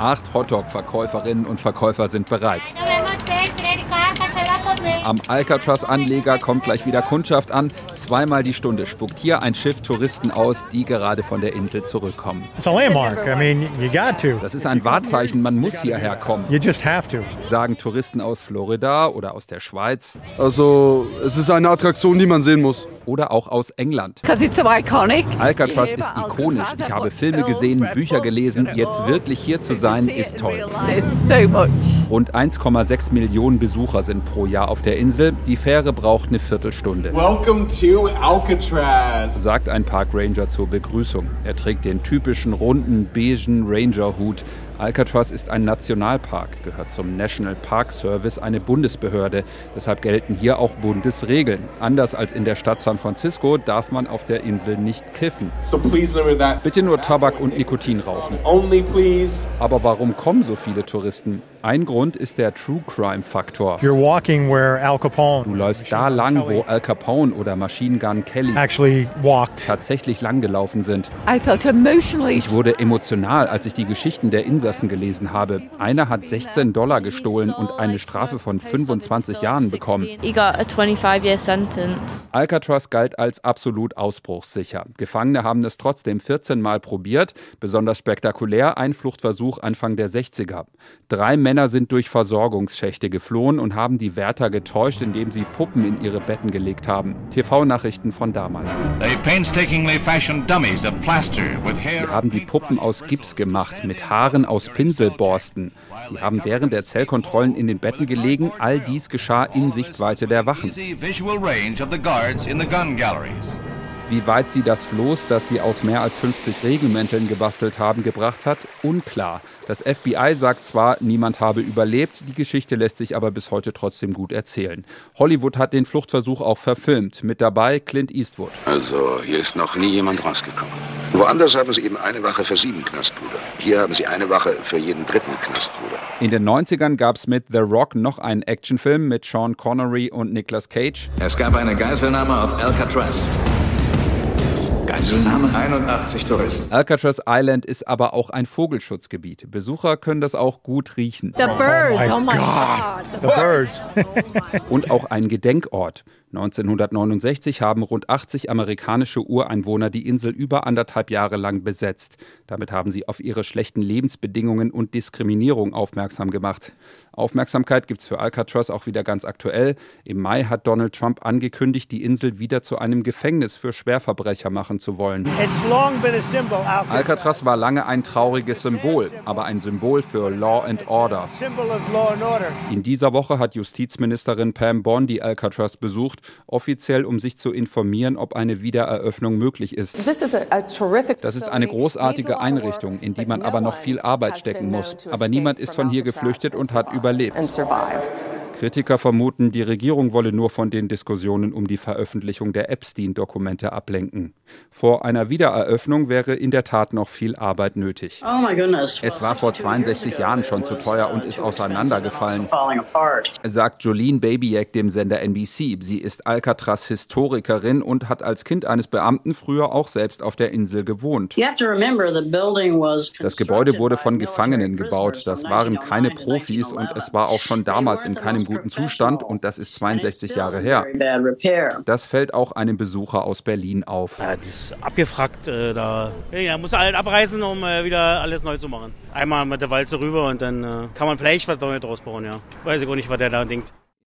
8 Hotdog-Verkäuferinnen und Verkäufer sind bereit. Am Alcatraz-Anleger kommt gleich wieder Kundschaft an. 2-mal die Stunde spuckt hier ein Schiff Touristen aus, die gerade von der Insel zurückkommen. Das ist ein Wahrzeichen, man muss hierher kommen, sagen Touristen aus Florida oder aus der Schweiz. Also, es ist eine Attraktion, die man sehen muss. Oder auch aus England. Alcatraz ist ikonisch. Ich habe Filme gesehen, Bücher gelesen. Jetzt wirklich hier zu sein, ist toll. Rund 1,6 Millionen Besucher sind pro Jahr auf der Insel. Die Fähre braucht eine Viertelstunde. Welcome to Alcatraz, sagt ein Parkranger zur Begrüßung. Er trägt den typischen runden, beigen Ranger-Hut. Alcatraz ist ein Nationalpark, gehört zum National Park Service, eine Bundesbehörde. Deshalb gelten hier auch Bundesregeln. Anders als in der Stadt San Francisco darf man auf der Insel nicht kiffen. Bitte nur Tabak und Nikotin rauchen. Aber warum kommen so viele Touristen? Ein Grund ist der True-Crime-Faktor. Du läufst da lang, wo Al Capone oder Machine Gun Kelly tatsächlich lang gelaufen sind. Ich wurde emotional, als ich die Geschichten der Insassen gelesen habe. Einer hat $16 gestohlen und eine Strafe von 25 Jahren bekommen. Alcatraz galt als absolut ausbruchssicher. Gefangene haben es trotzdem 14 Mal probiert. Besonders spektakulär ein Fluchtversuch Anfang der 60er. 3 Männer sind durch Versorgungsschächte geflohen und haben die Wärter getäuscht, indem sie Puppen in ihre Betten gelegt haben. TV-Nachrichten von damals. Sie haben die Puppen aus Gips gemacht, mit Haaren aus Pinselborsten. Die haben während der Zellkontrollen in den Betten gelegen. All dies geschah in Sichtweite der Wachen. Wie weit sie das Floß, das sie aus mehr als 50 Regenmänteln gebastelt haben, gebracht hat, unklar. Das FBI sagt zwar, niemand habe überlebt, die Geschichte lässt sich aber bis heute trotzdem gut erzählen. Hollywood hat den Fluchtversuch auch verfilmt. Mit dabei Clint Eastwood. Also, hier ist noch nie jemand rausgekommen. Woanders haben sie eben eine Wache für 7 Knastbruder. Hier haben sie eine Wache für jeden 3. Knastbruder. In den 90ern gab es mit The Rock noch einen Actionfilm mit Sean Connery und Nicolas Cage. Es gab eine Geiselnahme auf Alcatraz. Geiselnahme? 81 Touristen. Alcatraz Island ist aber auch ein Vogelschutzgebiet. Besucher können das auch gut riechen. The birds, oh my God. The birds. Und auch ein Gedenkort. 1969 haben rund 80 amerikanische Ureinwohner die Insel über 1,5 Jahre lang besetzt. Damit haben sie auf ihre schlechten Lebensbedingungen und Diskriminierung aufmerksam gemacht. Aufmerksamkeit gibt's für Alcatraz auch wieder ganz aktuell. Im Mai hat Donald Trump angekündigt, die Insel wieder zu einem Gefängnis für Schwerverbrecher machen zu wollen. Alcatraz war lange ein trauriges Symbol, aber ein Symbol für Law and Order. In dieser Woche hat Justizministerin Pam Bondi Alcatraz besucht, offiziell um sich zu informieren, ob eine Wiedereröffnung möglich ist. Das ist eine großartige Einrichtung, in die man aber noch viel Arbeit stecken muss. Aber niemand ist von hier geflüchtet und hat überlebt. Kritiker vermuten, die Regierung wolle nur von den Diskussionen um die Veröffentlichung der Epstein-Dokumente ablenken. Vor einer Wiedereröffnung wäre in der Tat noch viel Arbeit nötig. Es war vor 62 Jahren schon zu teuer und ist auseinandergefallen, sagt Jolene Babiak dem Sender NBC. Sie ist Alcatraz-Historikerin und hat als Kind eines Beamten früher auch selbst auf der Insel gewohnt. Das Gebäude wurde von Gefangenen gebaut. Das waren keine Profis und es war auch schon damals in keinem guten Zustand und das ist 62 Jahre her. Das fällt auch einem Besucher aus Berlin auf. Ja, das ist abgefragt. Da muss er halt abreißen, um wieder alles neu zu machen. Einmal mit der Walze rüber und dann kann man vielleicht was Neues draus bauen. Ja. Weiß ich auch nicht, was der da denkt.